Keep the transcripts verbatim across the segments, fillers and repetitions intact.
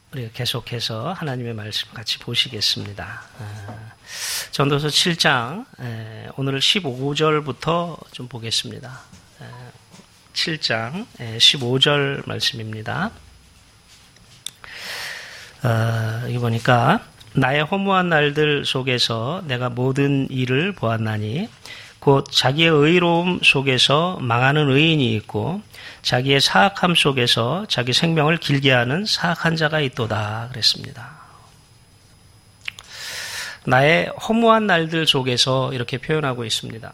우리가 계속해서 하나님의 말씀 같이 보시겠습니다. 전도서 칠 장, 오늘 십오 절부터 좀 보겠습니다. 칠 장 십오 절 말씀입니다. 여기 보니까 나의 허무한 날들 속에서 내가 모든 일을 보았나니 곧 자기의 의로움 속에서 망하는 의인이 있고 자기의 사악함 속에서 자기 생명을 길게 하는 사악한 자가 있도다 그랬습니다. 나의 허무한 날들 속에서 이렇게 표현하고 있습니다.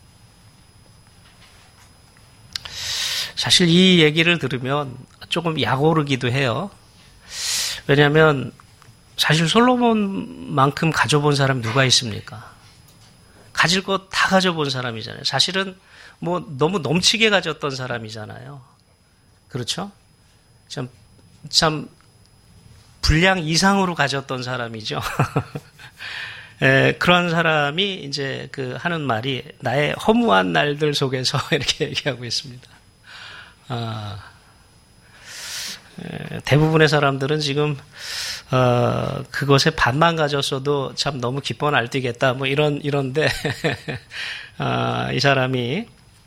사실 이 얘기를 들으면 조금 약오르기도 해요. 왜냐하면 사실 솔로몬만큼 가져본 사람이 누가 있습니까? 가질 것 다 가져본 사람이잖아요. 사실은 뭐 너무 넘치게 가졌던 사람이잖아요. 그렇죠? 참, 참 분량 이상으로 가졌던 사람이죠. 에, 그런 사람이 이제 그 하는 말이 나의 허무한 날들 속에서 이렇게 얘기하고 있습니다. 아, 에, 대부분의 사람들은 지금 어, 그것의 반만 가졌어도 참 너무 기뻐 날뛰겠다, 뭐 이런, 이런데, 어, 이 사람이,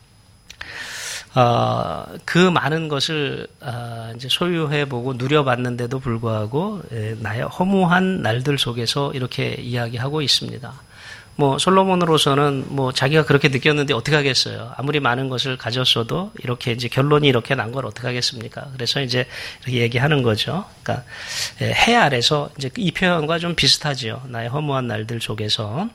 어, 그 많은 것을, 어, 이제 소유해보고 누려봤는데도 불구하고, 에, 나의 허무한 날들 속에서 이렇게 이야기하고 있습니다. 뭐, 솔로몬으로서는 뭐, 자기가 그렇게 느꼈는데 어떻게 하겠어요? 아무리 많은 것을 가졌어도 이렇게 이제 결론이 이렇게 난 걸 어떻게 하겠습니까? 그래서 이제 이렇게 얘기하는 거죠. 그러니까, 해 아래서 이제 이 표현과 좀 비슷하지요. 나의 허무한 날들 속에서.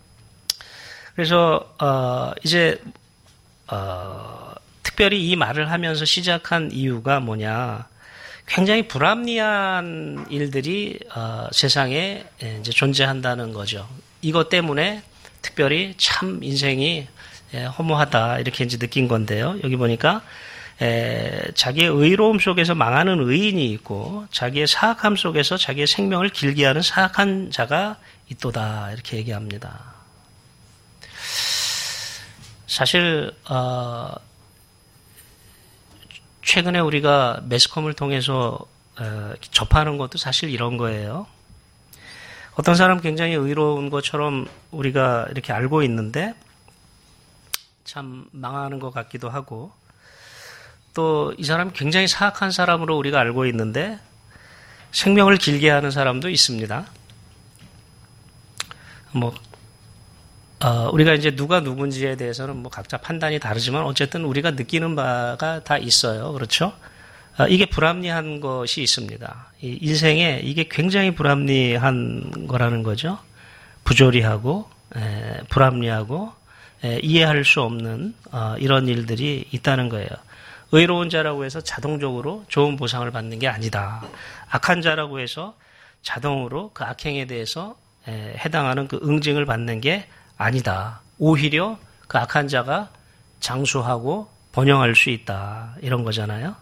그래서, 어, 이제, 어, 특별히 이 말을 하면서 시작한 이유가 뭐냐. 굉장히 불합리한 일들이, 어, 세상에 이제 존재한다는 거죠. 이것 때문에 특별히 참 인생이 허무하다 이렇게 이제 느낀 건데요. 여기 보니까 에, 자기의 의로움 속에서 망하는 의인이 있고 자기의 사악함 속에서 자기의 생명을 길게 하는 사악한 자가 있도다 이렇게 얘기합니다. 사실 어, 최근에 우리가 매스컴을 통해서 어, 접하는 것도 사실 이런 거예요. 어떤 사람 굉장히 의로운 것처럼 우리가 이렇게 알고 있는데 참 망하는 것 같기도 하고 또 이 사람이 굉장히 사악한 사람으로 우리가 알고 있는데 생명을 길게 하는 사람도 있습니다. 뭐 어, 우리가 이제 누가 누군지에 대해서는 뭐 각자 판단이 다르지만 어쨌든 우리가 느끼는 바가 다 있어요. 그렇죠? 이게 불합리한 것이 있습니다. 인생에 이게 굉장히 불합리한 거라는 거죠. 부조리하고 에, 불합리하고 에, 이해할 수 없는 어, 이런 일들이 있다는 거예요. 의로운 자라고 해서 자동적으로 좋은 보상을 받는 게 아니다. 악한 자라고 해서 자동으로 그 악행에 대해서 에, 해당하는 그 응징을 받는 게 아니다. 오히려 그 악한 자가 장수하고 번영할 수 있다. 이런 거잖아요.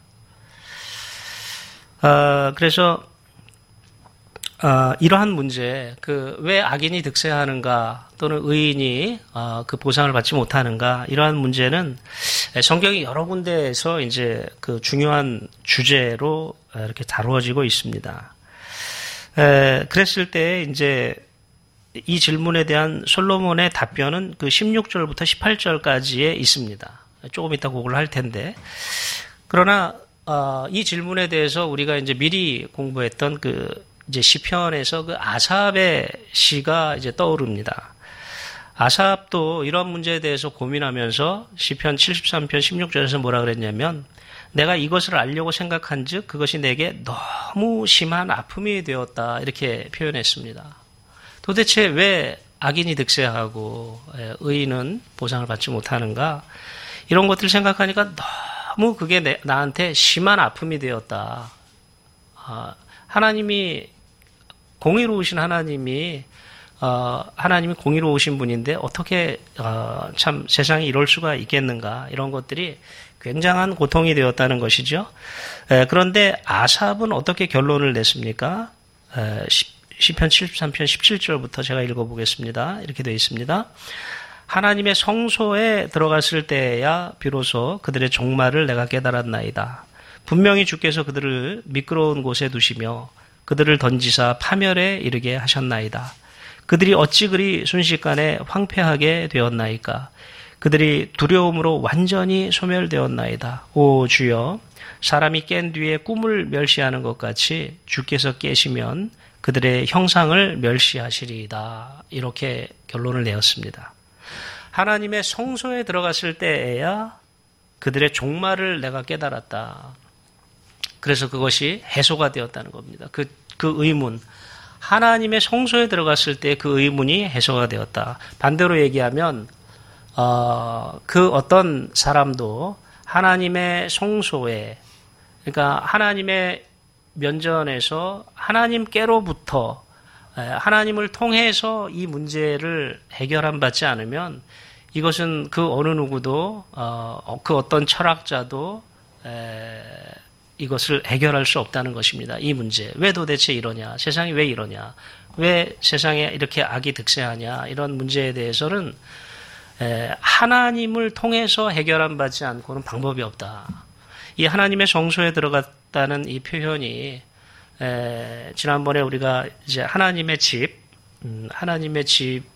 어, 그래서, 어, 이러한 문제, 그, 왜 악인이 득세하는가, 또는 의인이, 어, 그 보상을 받지 못하는가, 이러한 문제는 성경이 여러 군데에서 이제 그 중요한 주제로 이렇게 다루어지고 있습니다. 에, 그랬을 때, 이제, 이 질문에 대한 솔로몬의 답변은 그 십육 절부터 십팔 절까지에 있습니다. 조금 이따 그걸 할 텐데. 그러나, 어, 이 질문에 대해서 우리가 이제 미리 공부했던 그 이제 시편에서 그 아삽의 시가 이제 떠오릅니다. 아삽도 이런 문제에 대해서 고민하면서 시편 칠십삼 편 십육 절에서 뭐라 그랬냐면 내가 이것을 알려고 생각한즉 그것이 내게 너무 심한 아픔이 되었다 이렇게 표현했습니다. 도대체 왜 악인이 득세하고 의인은 보상을 받지 못하는가 이런 것들을 생각하니까 너무 너무 그게 내, 나한테 심한 아픔이 되었다. 아, 하나님이 공의로우신 하나님이 어, 하나님이 공의로우신 분인데 어떻게 어, 참 세상에 이럴 수가 있겠는가 이런 것들이 굉장한 고통이 되었다는 것이죠. 에, 그런데 아삽은 어떻게 결론을 냈습니까? 에, 시편 칠십삼 편 십칠 절부터 제가 읽어보겠습니다. 이렇게 되어 있습니다. 하나님의 성소에 들어갔을 때야 비로소 그들의 종말을 내가 깨달았나이다. 분명히 주께서 그들을 미끄러운 곳에 두시며 그들을 던지사 파멸에 이르게 하셨나이다. 그들이 어찌 그리 순식간에 황폐하게 되었나이까. 그들이 두려움으로 완전히 소멸되었나이다. 오 주여, 사람이 깬 뒤에 꿈을 멸시하는 것 같이 주께서 깨시면 그들의 형상을 멸시하시리이다. 이렇게 결론을 내었습니다. 하나님의 성소에 들어갔을 때에야 그들의 종말을 내가 깨달았다. 그래서 그것이 해소가 되었다는 겁니다. 그, 그 의문. 하나님의 성소에 들어갔을 때 그 의문이 해소가 되었다. 반대로 얘기하면 어, 그 어떤 사람도 하나님의 성소에, 그러니까 하나님의 면전에서 하나님께로부터 하나님을 통해서 이 문제를 해결함 받지 않으면 이것은 그 어느 누구도 어, 그 어떤 철학자도 에, 이것을 해결할 수 없다는 것입니다. 이 문제. 왜 도대체 이러냐? 세상이 왜 이러냐? 왜 세상에 이렇게 악이 득세하냐? 이런 문제에 대해서는 에, 하나님을 통해서 해결함 받지 않고는 방법이 없다. 이 하나님의 성소에 들어갔다는 이 표현이 에, 지난번에 우리가 이제 하나님의 집, 음, 하나님의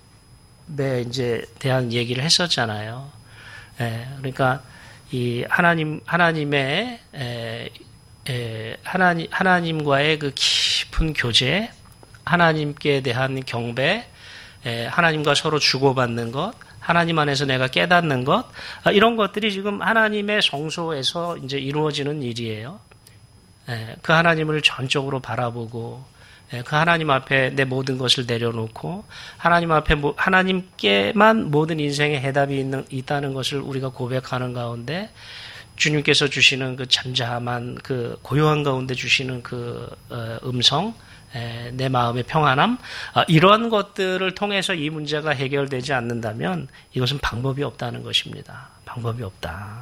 집에 이제 대한 얘기를 했었잖아요. 에, 그러니까 이 하나님 하나님의 에, 에, 하나님 하나님과의 그 깊은 교제, 하나님께 대한 경배, 에, 하나님과 서로 주고받는 것. 하나님 안에서 내가 깨닫는 것, 이런 것들이 지금 하나님의 성소에서 이제 이루어지는 일이에요. 그 하나님을 전적으로 바라보고, 그 하나님 앞에 내 모든 것을 내려놓고, 하나님 앞에 하나님께만 모든 인생의 해답이 있는, 있다는 것을 우리가 고백하는 가운데, 주님께서 주시는 그 잠잠한 그 고요한 가운데 주시는 그 음성, 내 마음의 평안함, 이러한 것들을 통해서 이 문제가 해결되지 않는다면 이것은 방법이 없다는 것입니다. 방법이 없다.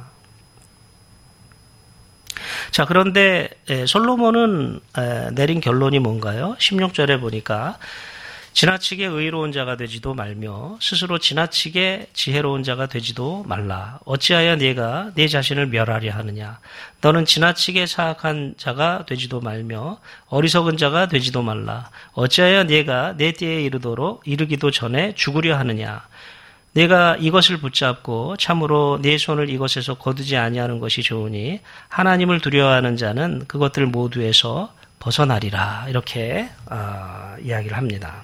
자, 그런데 솔로몬은 내린 결론이 뭔가요? 십육 절에 보니까 지나치게 의로운 자가 되지도 말며 스스로 지나치게 지혜로운 자가 되지도 말라. 어찌하여 네가 네 자신을 멸하려 하느냐. 너는 지나치게 사악한 자가 되지도 말며 어리석은 자가 되지도 말라. 어찌하여 네가 내 때에 이르도록 이르기도 전에 죽으려 하느냐. 네가 이것을 붙잡고 참으로 네 손을 이것에서 거두지 아니하는 것이 좋으니 하나님을 두려워하는 자는 그것들 모두에서 벗어나리라. 이렇게 어, 이야기를 합니다.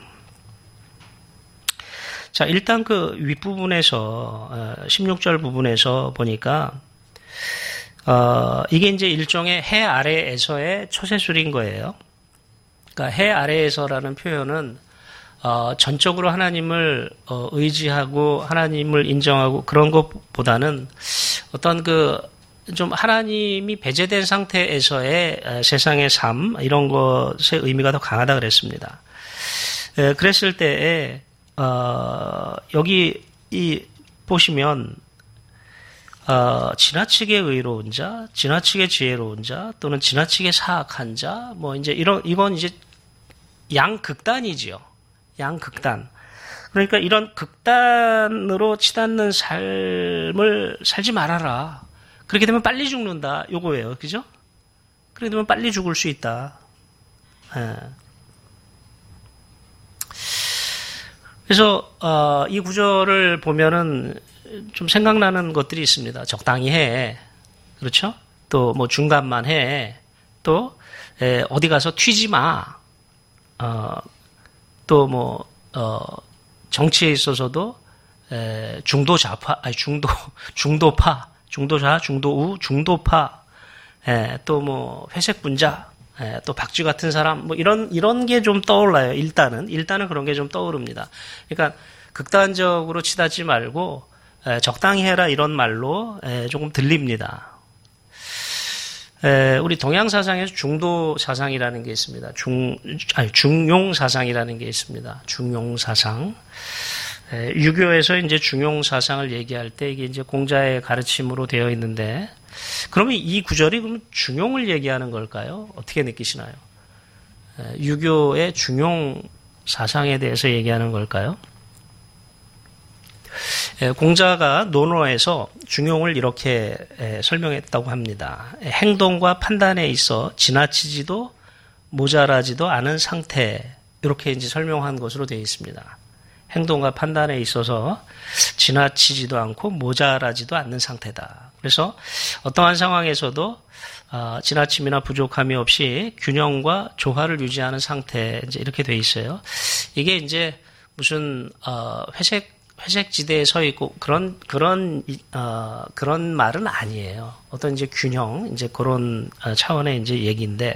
자, 일단 그 윗부분에서, 십육 절 부분에서 보니까, 어, 이게 이제 일종의 해 아래에서의 초세술인 거예요. 그러니까 해 아래에서라는 표현은, 어, 전적으로 하나님을 어, 의지하고 하나님을 인정하고 그런 것보다는 어떤 그, 좀 하나님이 배제된 상태에서의 세상의 삶, 이런 것의 의미가 더 강하다 그랬습니다. 에, 그랬을 때에, 어, 여기, 이, 보시면, 어, 지나치게 의로운 자, 지나치게 지혜로운 자, 또는 지나치게 사악한 자, 뭐, 이제, 이런, 이건 이제 양극단이지요. 양극단. 그러니까 이런 극단으로 치닫는 삶을 살지 말아라. 그렇게 되면 빨리 죽는다. 요거예요. 그죠? 그렇게 되면 빨리 죽을 수 있다. 예. 그래서 어, 이 구절을 보면은 좀 생각나는 것들이 있습니다. 적당히 해, 그렇죠? 또 뭐 중간만 해, 또 에, 어디 가서 튀지 마. 어, 또 뭐 어, 정치에 있어서도 에, 중도 좌파, 아니 중도 중도파, 중도좌, 중도우, 중도파, 또 뭐 회색 분자. 예, 또 박쥐 같은 사람, 뭐 이런, 이런 게 좀 떠올라요. 일단은. 일단은 그런 게 좀 떠오릅니다. 그러니까 극단적으로 치닫지 말고, 예, 적당히 해라 이런 말로, 예, 조금 들립니다. 예, 우리 동양사상에서 중도사상이라는 게 있습니다. 중, 아니, 중용사상이라는 게 있습니다. 중용사상. 예, 유교에서 이제 중용사상을 얘기할 때 이게 이제 공자의 가르침으로 되어 있는데, 그러면 이 구절이 그럼 중용을 얘기하는 걸까요? 어떻게 느끼시나요? 유교의 중용 사상에 대해서 얘기하는 걸까요? 공자가 논어에서 중용을 이렇게 설명했다고 합니다. 행동과 판단에 있어 지나치지도 모자라지도 않은 상태, 이렇게 이제 설명한 것으로 되어 있습니다. 행동과 판단에 있어서 지나치지도 않고 모자라지도 않는 상태다. 그래서 어떠한 상황에서도 어, 지나침이나 부족함이 없이 균형과 조화를 유지하는 상태, 이제 이렇게 돼 있어요. 이게 이제 무슨 어, 회색 회색 지대에 서 있고 그런 그런 어, 그런 말은 아니에요. 어떤 이제 균형, 이제 그런 차원의 이제 얘기인데,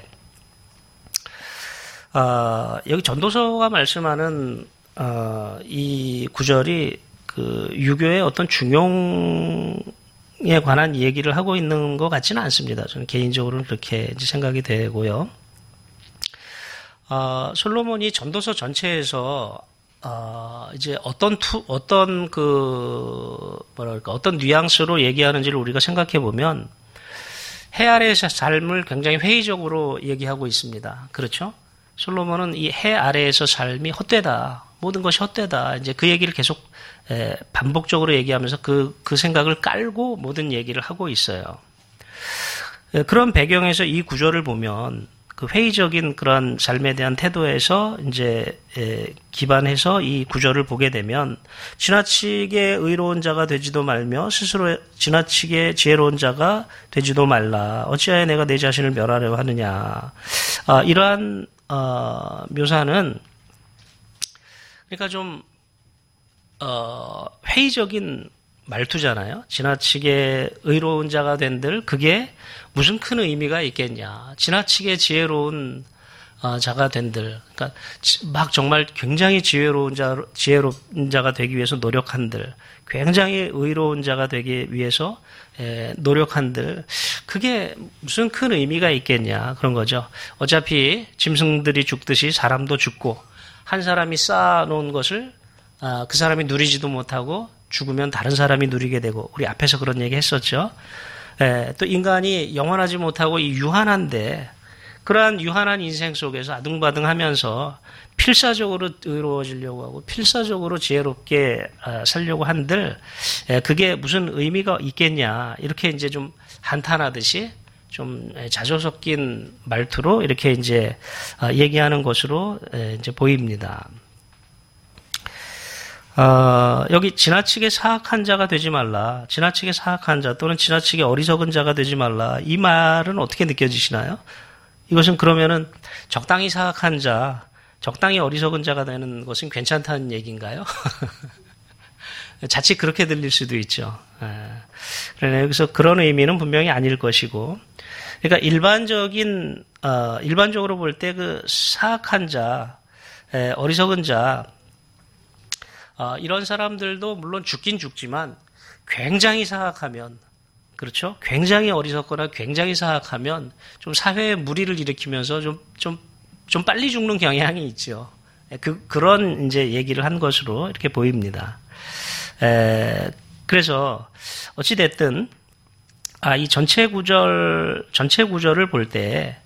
어, 여기 전도서가 말씀하는 어, 이 구절이 그 유교의 어떤 중용에 관한 얘기를 하고 있는 것 같지는 않습니다. 저는 개인적으로는 그렇게 이제 생각이 되고요. 어, 솔로몬이 전도서 전체에서 어, 이제 어떤 투, 어떤 그, 뭐랄까, 어떤 뉘앙스로 얘기하는지를 우리가 생각해 보면, 해 아래에서 삶을 굉장히 회의적으로 얘기하고 있습니다. 그렇죠? 솔로몬은 이 해 아래에서 삶이 헛되다. 모든 것이 헛되다. 이제 그 얘기를 계속, 에, 반복적으로 얘기하면서 그, 그 생각을 깔고 모든 얘기를 하고 있어요. 에, 그런 배경에서 이 구절을 보면, 그 회의적인 그런 삶에 대한 태도에서 이제 에, 기반해서 이 구절을 보게 되면, 지나치게 의로운 자가 되지도 말며 스스로 지나치게 지혜로운 자가 되지도 말라. 어찌하여 내가 내 자신을 멸하려 하느냐. 아, 이러한 어, 묘사는 그러니까 좀 어, 회의적인 말투잖아요. 지나치게 의로운 자가 된들 그게 무슨 큰 의미가 있겠냐. 지나치게 지혜로운 어, 자가 된들, 그러니까 막 정말 굉장히 지혜로운 자, 지혜로운 자가 되기 위해서 노력한들, 굉장히 의로운 자가 되기 위해서 에, 노력한들, 그게 무슨 큰 의미가 있겠냐 그런 거죠. 어차피 짐승들이 죽듯이 사람도 죽고 한 사람이 쌓아놓은 것을 아, 그 사람이 누리지도 못하고 죽으면 다른 사람이 누리게 되고, 우리 앞에서 그런 얘기 했었죠. 에, 또 인간이 영원하지 못하고 이 유한한데, 그러한 유한한 인생 속에서 아둥바둥 하면서 필사적으로 의로워지려고 하고 필사적으로 지혜롭게 살려고 한들, 그게 무슨 의미가 있겠냐. 이렇게 이제 좀 한탄하듯이 좀 자조 섞인 말투로 이렇게 이제 얘기하는 것으로 이제 보입니다. 어, 여기 지나치게 사악한 자가 되지 말라. 지나치게 사악한 자 또는 지나치게 어리석은 자가 되지 말라. 이 말은 어떻게 느껴지시나요? 이것은 그러면은 적당히 사악한 자, 적당히 어리석은 자가 되는 것은 괜찮다는 얘기인가요? 자칫 그렇게 들릴 수도 있죠. 그러나 여기서 그런 의미는 분명히 아닐 것이고, 그러니까 일반적인 어, 일반적으로 볼 때 그 사악한 자, 에, 어리석은 자, 어, 이런 사람들도 물론 죽긴 죽지만 굉장히 사악하면, 그렇죠? 굉장히 어리석거나 굉장히 사악하면 좀 사회에 무리를 일으키면서 좀, 좀, 좀 빨리 죽는 경향이 있죠. 그, 그런 이제 얘기를 한 것으로 이렇게 보입니다. 에, 그래서 어찌됐든, 아, 이 전체 구절, 전체 구절을 볼 때,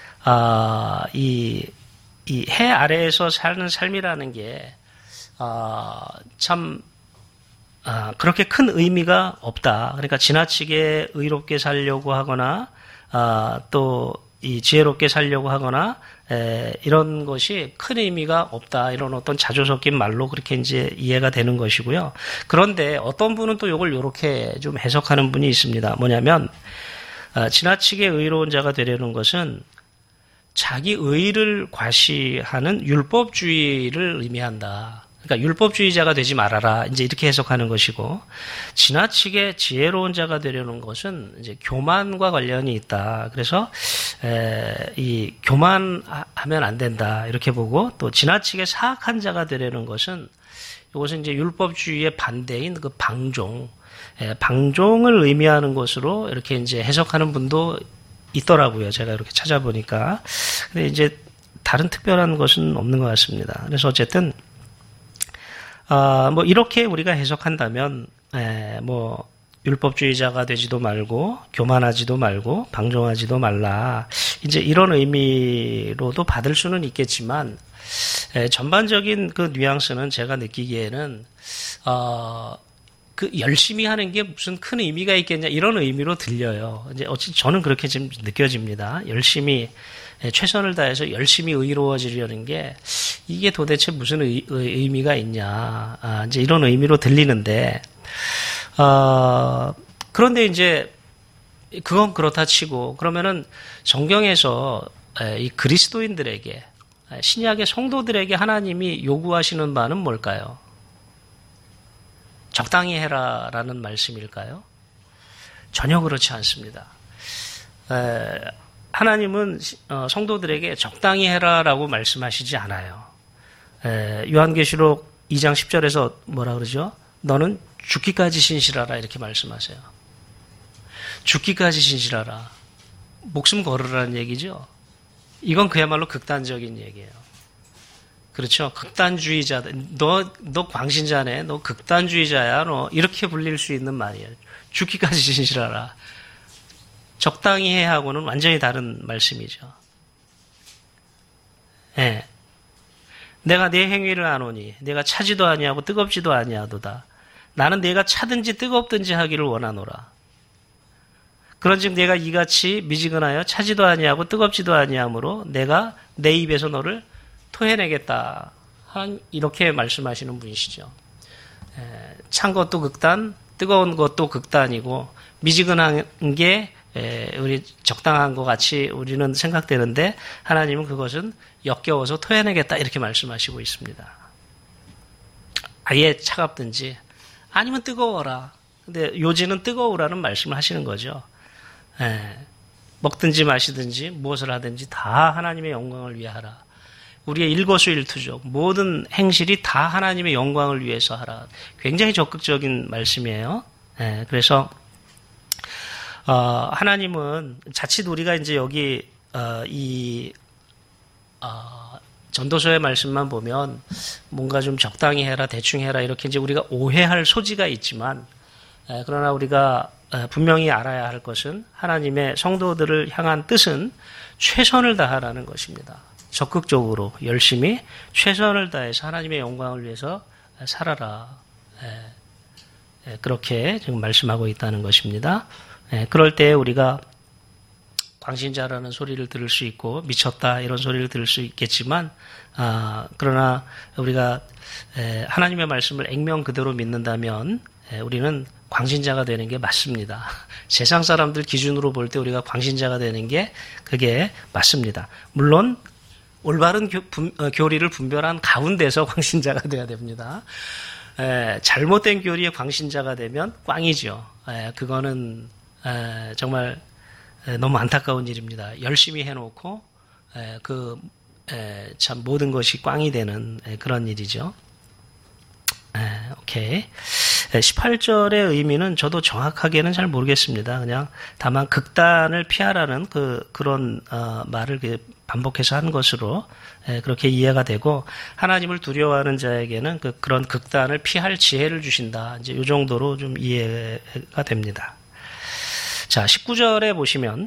아, 이, 이 해 아래에서 사는 삶이라는 게, 아, 참, 아, 그렇게 큰 의미가 없다. 그러니까 지나치게 의롭게 살려고 하거나, 아, 또, 이 지혜롭게 살려고 하거나, 에, 이런 것이 큰 의미가 없다. 이런 어떤 자조 섞인 말로 그렇게 이제 이해가 되는 것이고요. 그런데 어떤 분은 또 이걸 이렇게 좀 해석하는 분이 있습니다. 뭐냐면, 아, 지나치게 의로운 자가 되려는 것은 자기 의를 과시하는 율법주의를 의미한다. 그러니까 율법주의자가 되지 말아라. 이제 이렇게 해석하는 것이고, 지나치게 지혜로운 자가 되려는 것은 이제 교만과 관련이 있다. 그래서 에, 이 교만하면 안 된다. 이렇게 보고, 또 지나치게 사악한 자가 되려는 것은 이것은 이제 율법주의의 반대인 그 방종, 에, 방종을 의미하는 것으로 이렇게 이제 해석하는 분도 있더라고요. 제가 이렇게 찾아보니까. 근데 이제 다른 특별한 것은 없는 것 같습니다. 그래서 어쨌든 아, 뭐, 이렇게 우리가 해석한다면, 에, 뭐, 율법주의자가 되지도 말고, 교만하지도 말고, 방종하지도 말라. 이제 이런 의미로도 받을 수는 있겠지만, 에, 전반적인 그 뉘앙스는 제가 느끼기에는, 어, 그 열심히 하는 게 무슨 큰 의미가 있겠냐, 이런 의미로 들려요. 이제 어찌 저는 그렇게 지금 느껴집니다. 열심히, 최선을 다해서 열심히 의로워지려는 게 이게 도대체 무슨 의, 의미가 있냐. 아, 이제 이런 의미로 들리는데, 어, 그런데 이제 그건 그렇다 치고 그러면은 성경에서 이 그리스도인들에게 신약의 성도들에게 하나님이 요구하시는 바는 뭘까요? 적당히 해라라는 말씀일까요? 전혀 그렇지 않습니다. 에, 하나님은 성도들에게 적당히 해라라고 말씀하시지 않아요. 에, 요한계시록 이 장 십 절에서 뭐라 그러죠? 너는 죽기까지 신실하라 이렇게 말씀하세요. 죽기까지 신실하라. 목숨 걸으라는 얘기죠. 이건 그야말로 극단적인 얘기예요. 그렇죠. 극단주의자들. 너, 너 광신자네. 너 극단주의자야. 너 이렇게 불릴 수 있는 말이에요. 죽기까지 신실하라. 적당히 해야 하고는 완전히 다른 말씀이죠. 예. 네. 내가 내 행위를 아노니 내가 차지도 아니하고 뜨겁지도 아니하도다. 나는 내가 차든지 뜨겁든지 하기를 원하노라. 그런즉 내가 이같이 미지근하여 차지도 아니하고 뜨겁지도 아니하므로 내가 내 입에서 너를 토해내겠다. 이렇게 말씀하시는 분이시죠. 에, 찬 것도 극단, 뜨거운 것도 극단이고 미지근한 게 에, 우리 적당한 것 같이 우리는 생각되는데 하나님은 그것은 역겨워서 토해내겠다 이렇게 말씀하시고 있습니다. 아예 차갑든지 아니면 뜨거워라. 근데 요지는 뜨거우라는 말씀을 하시는 거죠. 에, 먹든지 마시든지 무엇을 하든지 다 하나님의 영광을 위해 하라. 우리의 일거수일투족 모든 행실이 다 하나님의 영광을 위해서 하라. 굉장히 적극적인 말씀이에요. 에, 그래서 어, 하나님은 자칫 우리가 이제 여기 어, 이 어, 전도서의 말씀만 보면 뭔가 좀 적당히 해라, 대충 해라 이렇게 이제 우리가 오해할 소지가 있지만 에, 그러나 우리가 분명히 알아야 할 것은 하나님의 성도들을 향한 뜻은 최선을 다하라는 것입니다. 적극적으로 열심히 최선을 다해서 하나님의 영광을 위해서 살아라. 그렇게 지금 말씀하고 있다는 것입니다. 그럴 때 우리가 광신자라는 소리를 들을 수 있고 미쳤다 이런 소리를 들을 수 있겠지만 아, 그러나 우리가 하나님의 말씀을 액면 그대로 믿는다면 우리는 광신자가 되는 게 맞습니다. 세상 사람들 기준으로 볼 때 우리가 광신자가 되는 게 그게 맞습니다. 물론 올바른 교, 분, 어, 교리를 분별한 가운데서 광신자가 돼야 됩니다. 에, 잘못된 교리의 광신자가 되면 꽝이죠. 에, 그거는 에, 정말 에, 너무 안타까운 일입니다. 열심히 해놓고 에, 그, 에, 참 모든 것이 꽝이 되는 에, 그런 일이죠. 에, 오케이. 십팔 절의 의미는 저도 정확하게는 잘 모르겠습니다. 그냥 다만 극단을 피하라는 그 그런 어, 말을 반복해서 한 것으로 에, 그렇게 이해가 되고 하나님을 두려워하는 자에게는 그 그런 극단을 피할 지혜를 주신다. 이제 이 정도로 좀 이해가 됩니다. 자, 십구 절에 보시면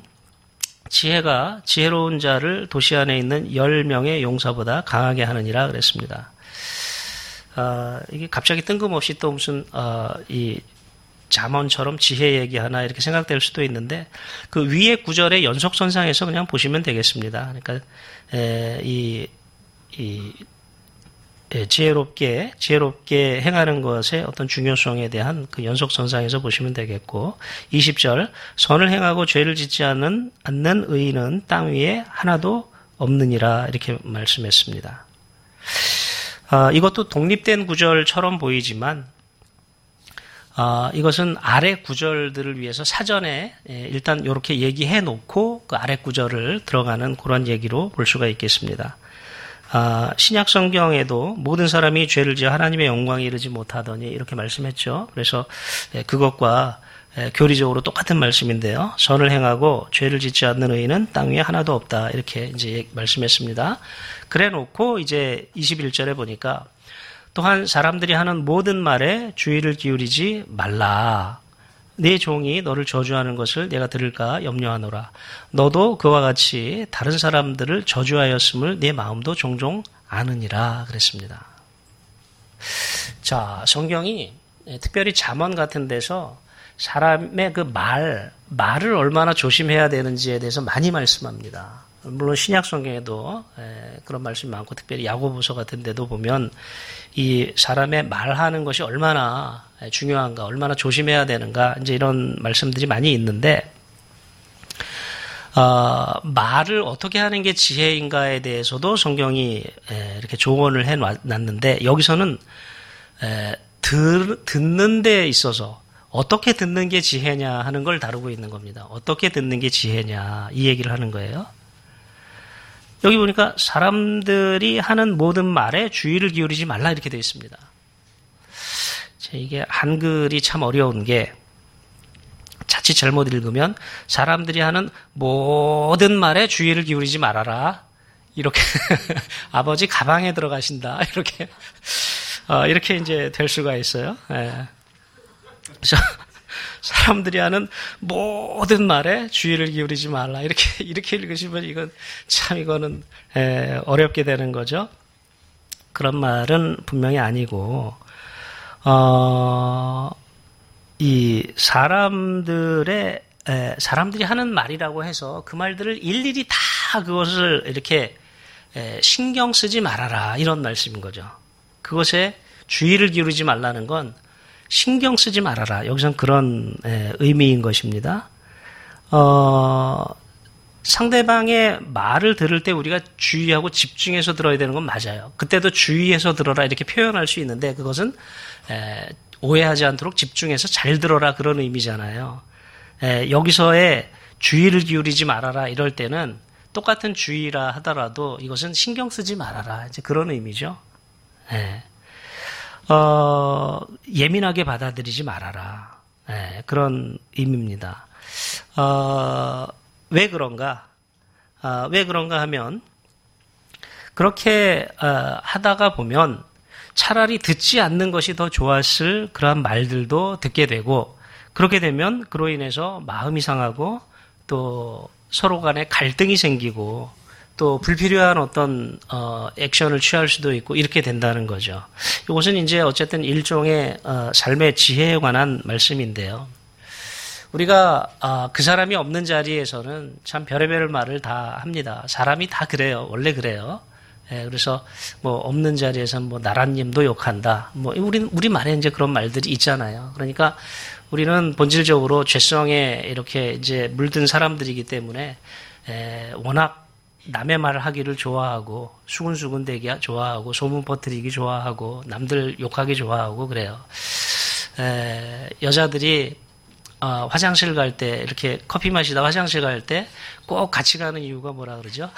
지혜가 지혜로운 자를 도시 안에 있는 열 명의 용사보다 강하게 하느니라 그랬습니다. 어, 이게 갑자기 뜬금없이 또 무슨, 어, 이, 잠언처럼 지혜 얘기하나 이렇게 생각될 수도 있는데, 그 위의 구절의 연속선상에서 그냥 보시면 되겠습니다. 그러니까, 에, 이, 이, 에, 지혜롭게, 지혜롭게 행하는 것의 어떤 중요성에 대한 그 연속선상에서 보시면 되겠고, 이십 절, 선을 행하고 죄를 짓지 않는, 않는 의인은 땅 위에 하나도 없느니라 이렇게 말씀했습니다. 어, 이것도 독립된 구절처럼 보이지만 어, 이것은 아래 구절들을 위해서 사전에 예, 일단 이렇게 얘기해 놓고 그 아래 구절을 들어가는 그런 얘기로 볼 수가 있겠습니다. 어, 신약 성경에도 모든 사람이 죄를 지어 하나님의 영광에 이르지 못하더니 이렇게 말씀했죠. 그래서 예, 그것과 예, 교리적으로 똑같은 말씀인데요. 선을 행하고 죄를 짓지 않는 의인은 땅 위에 하나도 없다. 이렇게 이제 말씀했습니다. 그래 놓고 이제 이십일 절에 보니까 또한 사람들이 하는 모든 말에 주의를 기울이지 말라. 내 종이 너를 저주하는 것을 내가 들을까 염려하노라. 너도 그와 같이 다른 사람들을 저주하였음을 내 마음도 종종 아느니라 그랬습니다. 자, 성경이 특별히 잠언 같은 데서 사람의 그 말, 말을 얼마나 조심해야 되는지에 대해서 많이 말씀합니다. 물론 신약 성경에도 그런 말씀이 많고 특별히 야고보서 같은 데도 보면 이 사람의 말하는 것이 얼마나 중요한가, 얼마나 조심해야 되는가 이제 이런 말씀들이 많이 있는데 어, 말을 어떻게 하는 게 지혜인가에 대해서도 성경이 이렇게 조언을 해놨는데 여기서는 들, 듣는 데 있어서 어떻게 듣는 게 지혜냐 하는 걸 다루고 있는 겁니다. 어떻게 듣는 게 지혜냐 이 얘기를 하는 거예요. 여기 보니까 사람들이 하는 모든 말에 주의를 기울이지 말라 이렇게 되어 있습니다. 이게 한글이 참 어려운 게 자칫 잘못 읽으면 사람들이 하는 모든 말에 주의를 기울이지 말아라. 이렇게 아버지 가방에 들어가신다. 이렇게 어, 이렇게 이제 될 수가 있어요. 예. 그래서 사람들이 하는 모든 말에 주의를 기울이지 말라. 이렇게 이렇게 읽으시면 이건 참 이거는 에, 어렵게 되는 거죠. 그런 말은 분명히 아니고 어, 이 사람들의 에, 사람들이 하는 말이라고 해서 그 말들을 일일이 다 그것을 이렇게 에, 신경 쓰지 말아라 이런 말씀인 거죠. 그것에 주의를 기울이지 말라는 건 신경 쓰지 말아라. 여기선 그런 에, 의미인 것입니다. 어, 상대방의 말을 들을 때 우리가 주의하고 집중해서 들어야 되는 건 맞아요. 그때도 주의해서 들어라 이렇게 표현할 수 있는데 그것은 에, 오해하지 않도록 집중해서 잘 들어라 그런 의미잖아요. 에, 여기서의 주의를 기울이지 말아라 이럴 때는 똑같은 주의라 하더라도 이것은 신경 쓰지 말아라 이제 그런 의미죠. 에. 어, 예민하게 받아들이지 말아라. 네, 그런 의미입니다. 어, 왜 그런가? 어, 왜 그런가 하면, 그렇게, 어, 하다가 보면 차라리 듣지 않는 것이 더 좋았을 그러한 말들도 듣게 되고, 그렇게 되면 그로 인해서 마음이 상하고, 또 서로 간에 갈등이 생기고, 또 불필요한 어떤 어, 액션을 취할 수도 있고 이렇게 된다는 거죠. 이것은 이제 어쨌든 일종의 어, 삶의 지혜에 관한 말씀인데요. 우리가 어, 그 사람이 없는 자리에서는 참 별의별 말을 다 합니다. 사람이 다 그래요. 원래 그래요. 예, 그래서 뭐 없는 자리에서는 뭐 나라님도 욕한다. 뭐 우리 우리 말에 이제 그런 말들이 있잖아요. 그러니까 우리는 본질적으로 죄성에 이렇게 이제 물든 사람들이기 때문에 에, 워낙 남의 말을 하기를 좋아하고 수근수근 대기 좋아하고 소문 퍼뜨리기 좋아하고 남들 욕하기 좋아하고 그래요. 에, 여자들이 어, 화장실 갈 때 이렇게 커피 마시다 화장실 갈 때 꼭 같이 가는 이유가 뭐라 그러죠?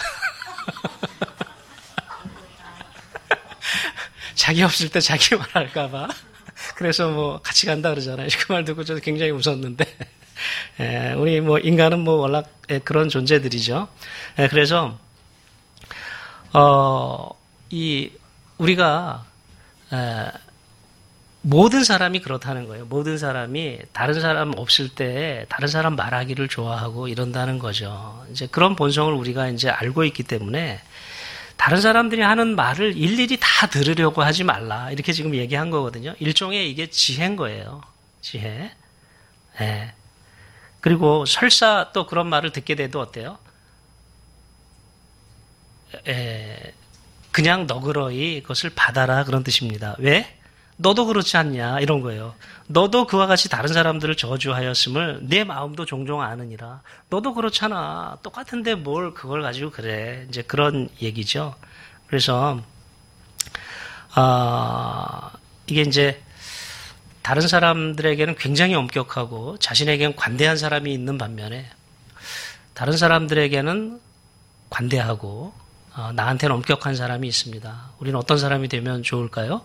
자기 없을 때 자기 말할까 봐. 그래서 뭐 같이 간다 그러잖아요. 그 말 듣고 저도 굉장히 웃었는데 에, 우리 뭐 인간은 뭐 워낙 그런 존재들이죠. 에, 그래서 어, 이 우리가 에, 모든 사람이 그렇다는 거예요. 모든 사람이 다른 사람 없을 때 다른 사람 말하기를 좋아하고 이런다는 거죠. 이제 그런 본성을 우리가 이제 알고 있기 때문에 다른 사람들이 하는 말을 일일이 다 들으려고 하지 말라. 이렇게 지금 얘기한 거거든요. 일종의 이게 지혜인 거예요. 지혜. 예. 그리고 설사 또 그런 말을 듣게 돼도 어때요? 에, 그냥 너그러이 그것을 받아라 그런 뜻입니다. 왜? 너도 그렇지 않냐 이런 거예요. 너도 그와 같이 다른 사람들을 저주하였음을 내 마음도 종종 아느니라. 너도 그렇잖아. 똑같은데 뭘 그걸 가지고 그래. 이제 그런 얘기죠. 그래서 아, 이게 이제 다른 사람들에게는 굉장히 엄격하고 자신에게는 관대한 사람이 있는 반면에 다른 사람들에게는 관대하고 어, 나한테는 엄격한 사람이 있습니다. 우리는 어떤 사람이 되면 좋을까요?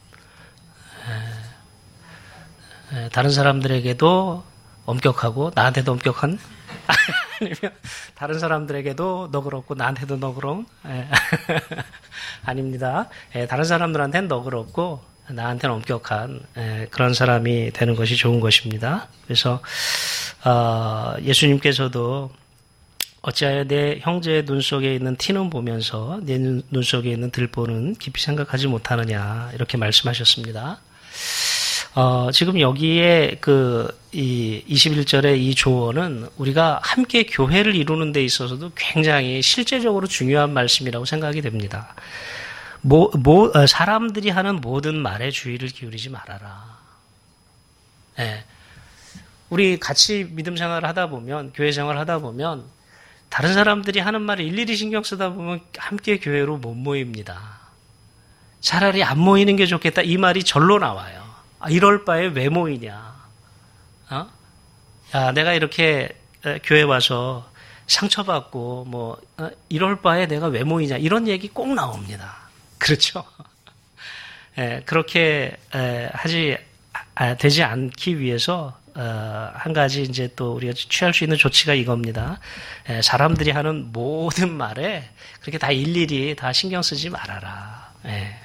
에, 에, 다른 사람들에게도 엄격하고 나한테도 엄격한 아니면 다른 사람들에게도 너그럽고 나한테도 너그러운 에, 아닙니다. 에, 다른 사람들한테는 너그럽고 나한테는 엄격한 에, 그런 사람이 되는 것이 좋은 것입니다. 그래서 어, 예수님께서도 어찌하여 내 형제의 눈 속에 있는 티는 보면서 내 눈 속에 있는 들보는 깊이 생각하지 못하느냐 이렇게 말씀하셨습니다. 어, 지금 여기에 그, 이 이십일 절의 이 조언은 우리가 함께 교회를 이루는 데 있어서도 굉장히 실제적으로 중요한 말씀이라고 생각이 됩니다. 모, 모, 사람들이 하는 모든 말에 주의를 기울이지 말아라. 예. 우리 같이 믿음 생활을 하다 보면, 교회 생활을 하다 보면, 다른 사람들이 하는 말을 일일이 신경 쓰다 보면 함께 교회로 못 모입니다. 차라리 안 모이는 게 좋겠다. 이 말이 절로 나와요. 아, 이럴 바에 왜 모이냐. 어? 야, 내가 이렇게 교회 와서 상처받고, 뭐, 어, 이럴 바에 내가 왜 모이냐. 이런 얘기 꼭 나옵니다. 그렇죠? 예, 그렇게, 에, 하지, 아, 되지 않기 위해서, 어, 한 가지 이제 또 우리가 취할 수 있는 조치가 이겁니다. 에, 사람들이 하는 모든 말에 그렇게 다 일일이 다 신경 쓰지 말아라. 예.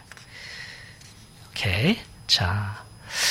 오케이. 자.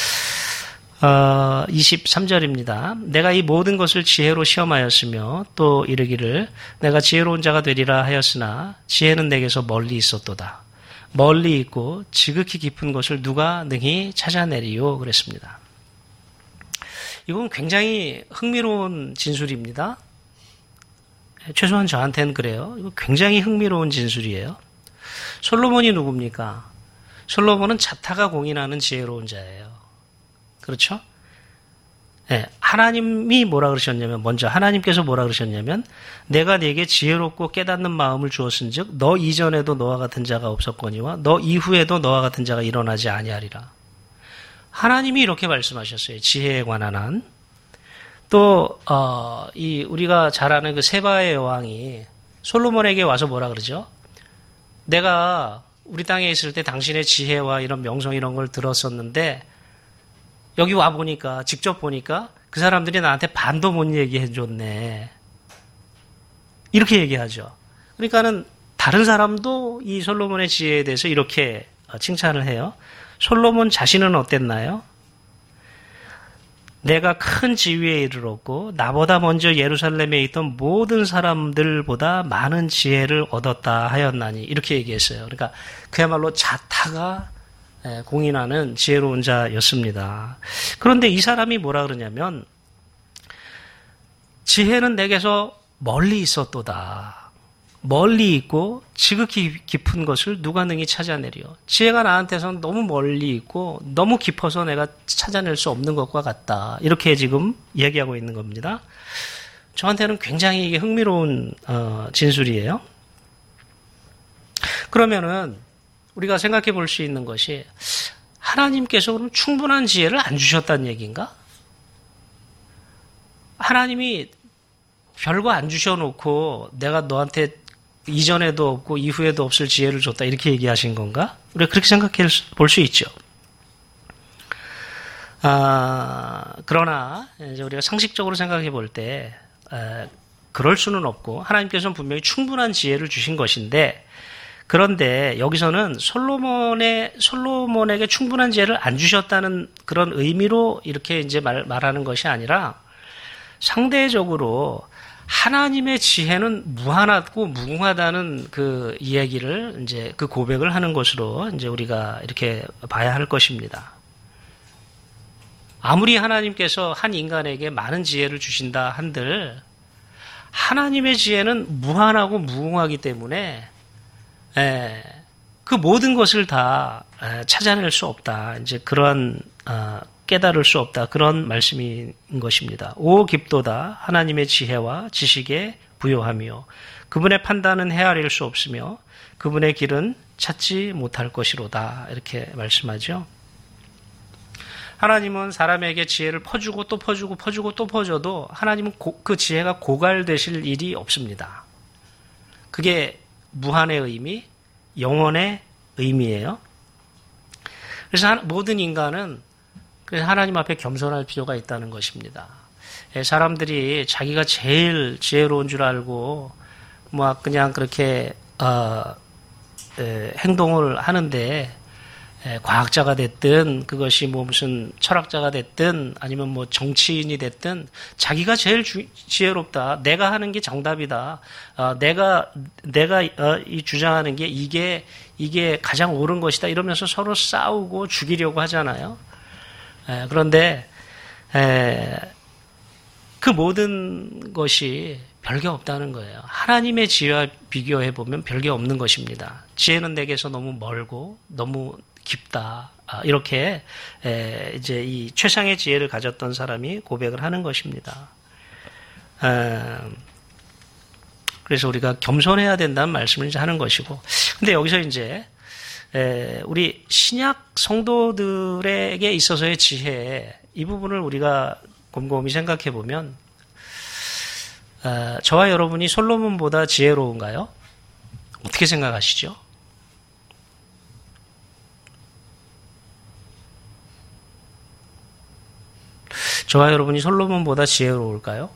어, 이십삼 절입니다. 내가 이 모든 것을 지혜로 시험하였으며 또 이르기를 내가 지혜로운 자가 되리라 하였으나 지혜는 내게서 멀리 있었도다. 멀리 있고 지극히 깊은 것을 누가 능히 찾아내리요 그랬습니다. 이건 굉장히 흥미로운 진술입니다. 최소한 저한테는 그래요. 이거 굉장히 흥미로운 진술이에요. 솔로몬이 누굽니까? 솔로몬은 자타가 공인하는 지혜로운 자예요. 그렇죠? 네, 하나님이 뭐라 그러셨냐면, 먼저 하나님께서 뭐라 그러셨냐면, 내가 네게 지혜롭고 깨닫는 마음을 주었은즉 너 이전에도 너와 같은 자가 없었거니와 너 이후에도 너와 같은 자가 일어나지 아니하리라. 하나님이 이렇게 말씀하셨어요. 지혜에 관한 한. 또, 어, 이, 우리가 잘 아는 그 세바의 여왕이 솔로몬에게 와서 뭐라 그러죠? 내가 우리 땅에 있을 때 당신의 지혜와 이런 명성 이런 걸 들었었는데, 여기 와 보니까, 직접 보니까 그 사람들이 나한테 반도 못 얘기해 줬네. 이렇게 얘기하죠. 그러니까는 다른 사람도 이 솔로몬의 지혜에 대해서 이렇게 칭찬을 해요. 솔로몬 자신은 어땠나요? 내가 큰 지위에 이르렀고 나보다 먼저 예루살렘에 있던 모든 사람들보다 많은 지혜를 얻었다 하였나니 이렇게 얘기했어요. 그러니까 그야말로 자타가 공인하는 지혜로운 자였습니다. 그런데 이 사람이 뭐라 그러냐면 지혜는 내게서 멀리 있었도다. 멀리 있고 지극히 깊은 것을 누가 능히 찾아내리요. 지혜가 나한테선 너무 멀리 있고 너무 깊어서 내가 찾아낼 수 없는 것과 같다. 이렇게 지금 얘기하고 있는 겁니다. 저한테는 굉장히 이게 흥미로운 어, 진술이에요. 그러면은 우리가 생각해 볼 수 있는 것이 하나님께서 그럼 충분한 지혜를 안 주셨다는 얘기인가? 하나님이 별거 안 주셔놓고 내가 너한테 이전에도 없고 이후에도 없을 지혜를 줬다 이렇게 얘기하신 건가? 우리가 그렇게 생각해 볼 수 있죠. 아, 그러나 이제 우리가 상식적으로 생각해 볼 때 그럴 수는 없고 하나님께서는 분명히 충분한 지혜를 주신 것인데 그런데 여기서는 솔로몬의 솔로몬에게 충분한 지혜를 안 주셨다는 그런 의미로 이렇게 이제 말, 말하는 것이 아니라 상대적으로 하나님의 지혜는 무한하고 무궁하다는 그 이야기를 이제 그 고백을 하는 것으로 이제 우리가 이렇게 봐야 할 것입니다. 아무리 하나님께서 한 인간에게 많은 지혜를 주신다 한들 하나님의 지혜는 무한하고 무궁하기 때문에 에, 그 모든 것을 다 찾아낼 수 없다. 이제 그런 어, 깨달을 수 없다. 그런 말씀인 것입니다. 오 깊도다 하나님의 지혜와 지식에 부요하며 그분의 판단은 헤아릴 수 없으며 그분의 길은 찾지 못할 것이로다. 이렇게 말씀하죠. 하나님은 사람에게 지혜를 퍼주고 또 퍼주고 퍼주고 또 퍼줘도 하나님은 고, 그 지혜가 고갈되실 일이 없습니다. 그게 무한의 의미, 영원의 의미예요. 그래서 모든 인간은 그래서 하나님 앞에 겸손할 필요가 있다는 것입니다. 사람들이 자기가 제일 지혜로운 줄 알고 막 그냥 그렇게 어, 에, 행동을 하는데 에, 과학자가 됐든 그것이 뭐 무슨 철학자가 됐든 아니면 뭐 정치인이 됐든 자기가 제일 주, 지혜롭다. 내가 하는 게 정답이다. 어, 내가 내가 어, 이 주장하는 게 이게 이게 가장 옳은 것이다. 이러면서 서로 싸우고 죽이려고 하잖아요. 에, 그런데 에, 그 모든 것이 별게 없다는 거예요. 하나님의 지혜와 비교해 보면 별게 없는 것입니다. 지혜는 내게서 너무 멀고 너무 깊다. 아, 이렇게 에, 이제 이 최상의 지혜를 가졌던 사람이 고백을 하는 것입니다. 에, 그래서 우리가 겸손해야 된다는 말씀을 이제 하는 것이고, 근데 여기서 이제 에, 우리 신약 성도들에게 있어서의 지혜, 이 부분을 우리가 곰곰이 생각해 보면, 어, 저와 여러분이 솔로몬보다 지혜로운가요? 어떻게 생각하시죠? 저와 여러분이 솔로몬보다 지혜로울까요?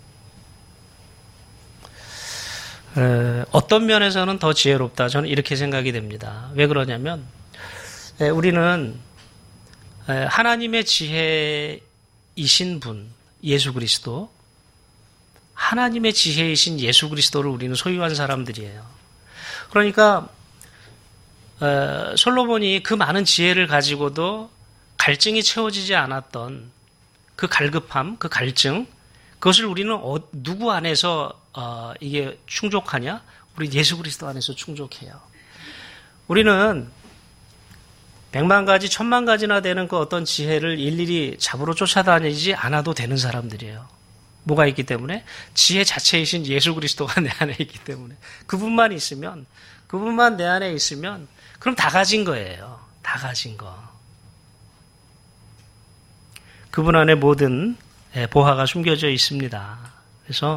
에, 어떤 면에서는 더 지혜롭다. 저는 이렇게 생각이 됩니다. 왜 그러냐면 에, 우리는 에, 하나님의 지혜이신 분, 예수 그리스도, 하나님의 지혜이신 예수 그리스도를 우리는 소유한 사람들이에요. 그러니까 에, 솔로몬이 그 많은 지혜를 가지고도 갈증이 채워지지 않았던 그 갈급함, 그 갈증, 그것을 우리는 어, 누구 안에서 어, 이게 충족하냐? 우리 예수 그리스도 안에서 충족해요. 우리는 백만 가지, 천만 가지나 되는 그 어떤 지혜를 일일이 잡으러 쫓아다니지 않아도 되는 사람들이에요. 뭐가 있기 때문에? 지혜 자체이신 예수 그리스도가 내 안에 있기 때문에. 그분만 있으면, 그분만 내 안에 있으면, 그럼 다 가진 거예요. 다 가진 거. 그분 안에 모든 보화가 숨겨져 있습니다. 그래서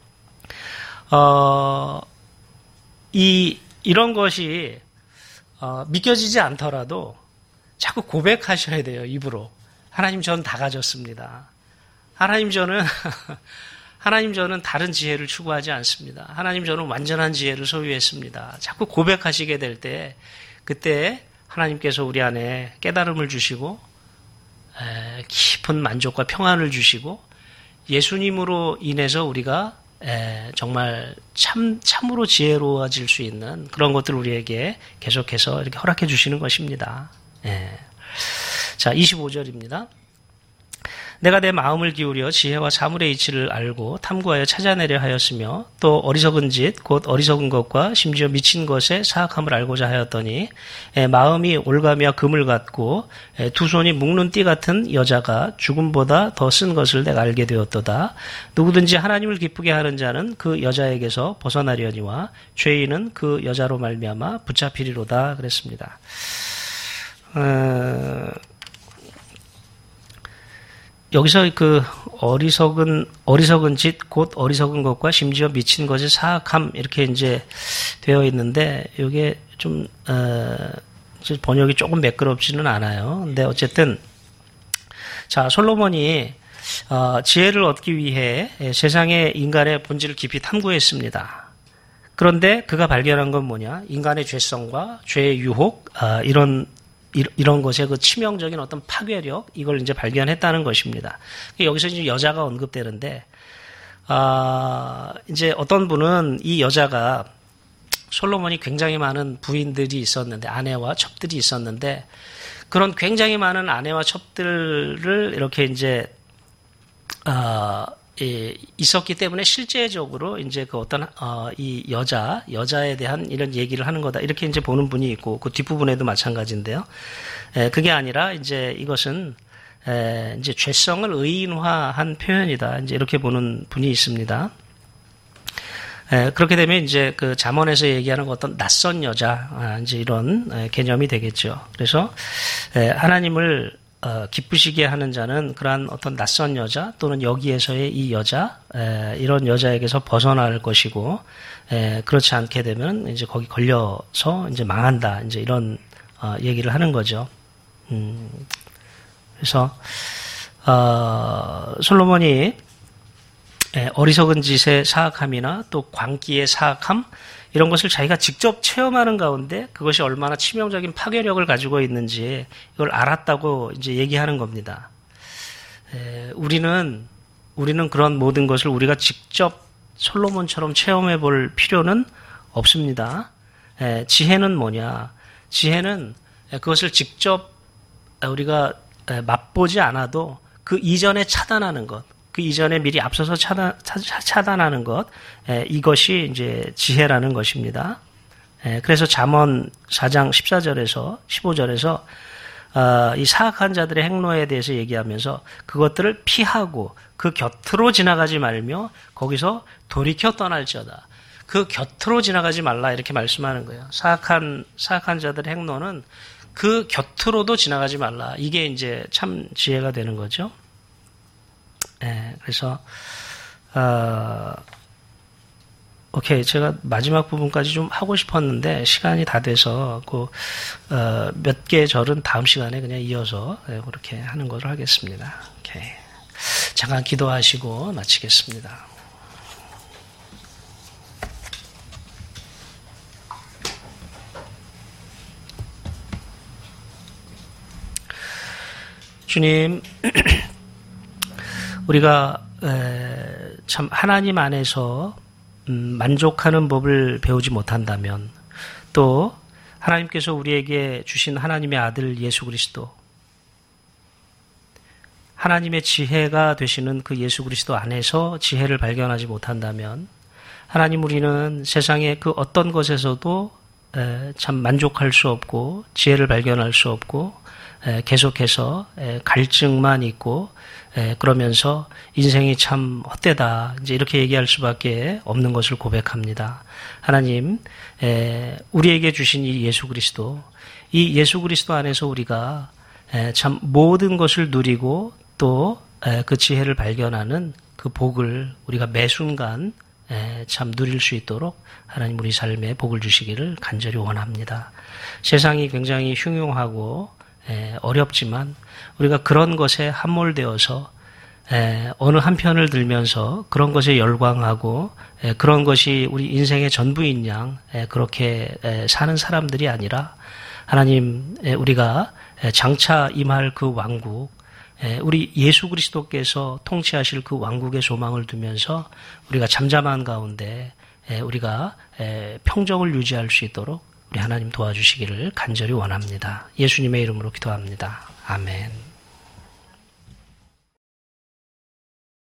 어, 이 이런 것이 어, 믿겨지지 않더라도 자꾸 고백하셔야 돼요. 입으로. 하나님, 저는 다 가졌습니다. 하나님, 저는 하나님, 저는 다른 지혜를 추구하지 않습니다. 하나님, 저는 완전한 지혜를 소유했습니다. 자꾸 고백하시게 될 때, 그때 하나님께서 우리 안에 깨달음을 주시고 에, 깊은 만족과 평안을 주시고 예수님으로 인해서 우리가 에, 정말 참, 참으로 지혜로워질 수 있는 그런 것들을 우리에게 계속해서 이렇게 허락해 주시는 것입니다. 에. 자, 이십오 절입니다. 내가 내 마음을 기울여 지혜와 사물의 이치를 알고 탐구하여 찾아내려 하였으며 또 어리석은 짓 곧 어리석은 것과 심지어 미친 것의 사악함을 알고자 하였더니 에, 마음이 올가며 금을 같고 에, 두 손이 묶는 띠 같은 여자가 죽음보다 더 쓴 것을 내가 알게 되었도다. 누구든지 하나님을 기쁘게 하는 자는 그 여자에게서 벗어나려니와 죄인은 그 여자로 말미암아 붙잡히리로다. 그랬습니다. 어... 여기서 그 어리석은 어리석은 짓 곧 어리석은 것과 심지어 미친 것의 사악함 이렇게 이제 되어 있는데 이게 좀 어, 번역이 조금 매끄럽지는 않아요. 근데 어쨌든 자 솔로몬이 어, 지혜를 얻기 위해 세상의 인간의 본질을 깊이 탐구했습니다. 그런데 그가 발견한 건 뭐냐? 인간의 죄성과 죄의 유혹 어, 이런 이런 것의 그 치명적인 어떤 파괴력, 이걸 이제 발견했다는 것입니다. 여기서 이제 여자가 언급되는데, 아, 이제 어떤 분은 이 여자가 솔로몬이 굉장히 많은 부인들이 있었는데, 아내와 첩들이 있었는데, 그런 굉장히 많은 아내와 첩들을 이렇게 이제, 아, 예, 있었기 때문에 실제적으로 이제 그 어떤 어, 이 여자 여자에 대한 이런 얘기를 하는 거다 이렇게 이제 보는 분이 있고 그 뒷부분에도 마찬가지인데요. 에, 그게 아니라 이제 이것은 에, 이제 죄성을 의인화한 표현이다 이제 이렇게 보는 분이 있습니다. 에, 그렇게 되면 이제 그 잠언에서 얘기하는 어떤 낯선 여자 아, 이제 이런 에, 개념이 되겠죠. 그래서 에, 하나님을 어, 기쁘시게 하는 자는 그러한 어떤 낯선 여자 또는 여기에서의 이 여자 에, 이런 여자에게서 벗어날 것이고 에, 그렇지 않게 되면 이제 거기 걸려서 이제 망한다 이제 이런 어, 얘기를 하는 거죠. 음, 그래서 어, 솔로몬이 에, 어리석은 짓의 사악함이나 또 광기의 사악함 이런 것을 자기가 직접 체험하는 가운데 그것이 얼마나 치명적인 파괴력을 가지고 있는지 이걸 알았다고 이제 얘기하는 겁니다. 에, 우리는 우리는 그런 모든 것을 우리가 직접 솔로몬처럼 체험해 볼 필요는 없습니다. 에, 지혜는 뭐냐? 지혜는 그것을 직접 우리가 맛보지 않아도 그 이전에 차단하는 것, 그 이전에 미리 앞서서 차단, 차단하는 것, 이것이 이제 지혜라는 것입니다. 그래서 잠언 사 장 십사 절에서 십오 절에서 이 사악한 자들의 행로에 대해서 얘기하면서 그것들을 피하고 그 곁으로 지나가지 말며 거기서 돌이켜 떠날지어다. 그 곁으로 지나가지 말라 이렇게 말씀하는 거예요. 사악한 사악한 자들의 행로는 그 곁으로도 지나가지 말라. 이게 이제 참 지혜가 되는 거죠. 예, 그래서 어, 오케이 제가 마지막 부분까지 좀 하고 싶었는데 시간이 다 돼서 그 어, 몇 개의 절은 다음 시간에 그냥 이어서 그렇게 하는 걸로 하겠습니다. 오케이. 잠깐 기도하시고 마치겠습니다. 주님, 우리가 참 하나님 안에서 만족하는 법을 배우지 못한다면 또 하나님께서 우리에게 주신 하나님의 아들 예수 그리스도, 하나님의 지혜가 되시는 그 예수 그리스도 안에서 지혜를 발견하지 못한다면 하나님 우리는 세상의 그 어떤 것에서도 참 만족할 수 없고 지혜를 발견할 수 없고 계속해서 갈증만 있고 그러면서 인생이 참 헛되다 이제 이렇게 얘기할 수밖에 없는 것을 고백합니다. 하나님, 우리에게 주신 이 예수 그리스도, 이 예수 그리스도 안에서 우리가 참 모든 것을 누리고 또 그 지혜를 발견하는 그 복을 우리가 매 순간 참 누릴 수 있도록 하나님 우리 삶에 복을 주시기를 간절히 원합니다. 세상이 굉장히 흉흉하고 어렵지만 우리가 그런 것에 함몰되어서 어느 한편을 들면서 그런 것에 열광하고 그런 것이 우리 인생의 전부인 양 그렇게 사는 사람들이 아니라 하나님 우리가 장차 임할 그 왕국, 우리 예수 그리스도께서 통치하실 그 왕국의 소망을 두면서 우리가 잠잠한 가운데 우리가 평정을 유지할 수 있도록 우리 하나님 도와주시기를 간절히 원합니다. 예수님의 이름으로 기도합니다. 아멘.